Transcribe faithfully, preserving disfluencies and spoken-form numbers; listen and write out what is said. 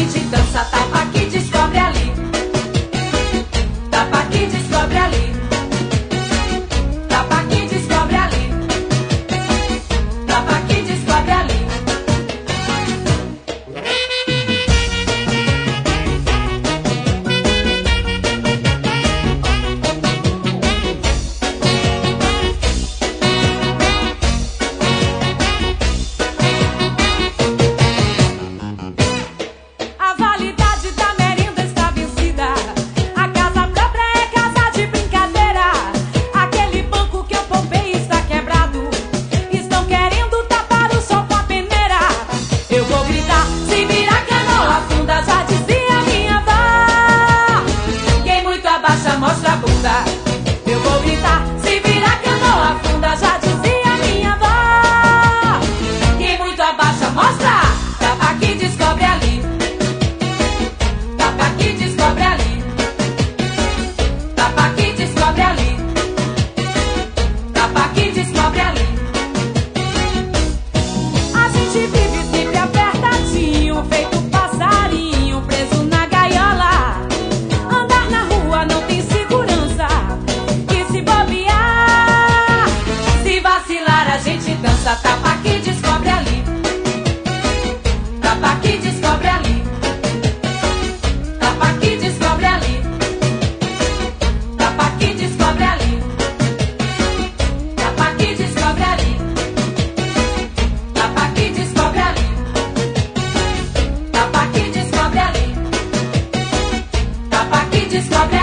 gente dança, tapa aqui, descobre ali. Tapa aqui, descobre ali. Tapa aqui, descobre ali. Tapa aqui, descobre ali. A validade da merenda está vencida. A casa própria é casa de brincadeira. Aquele banco que eu poupei está quebrado. Estão querendo tapar o sol com a peneira. Eu vou gritar, se virar canoa afunda, já dizia minha avó. Quem muito abaixa mostra a bunda. Eu vou gritar, se virar canoa afunda, já dizia minha avó. Quem muito abaixa mostra. Tapa aqui, descobre ali. Tapa aqui, descobre ali. Tapa aqui, descobre ali. Tapa aqui, descobre ali. A gente vive sempre apertadinho, feito passarinho preso na gaiola. Andar na rua não tem segurança. E se bobear, se vacilar a gente dança. Tapa aqui, descobre ali. Tapa aqui, descobre ali. Tapa aqui, descobre ali. Tapa aqui, descobre ali. Tapa aqui, descobre ali. Tapa aqui, descobre ali. Tapa aqui, descobre ali. Tapa aqui, descobre ali.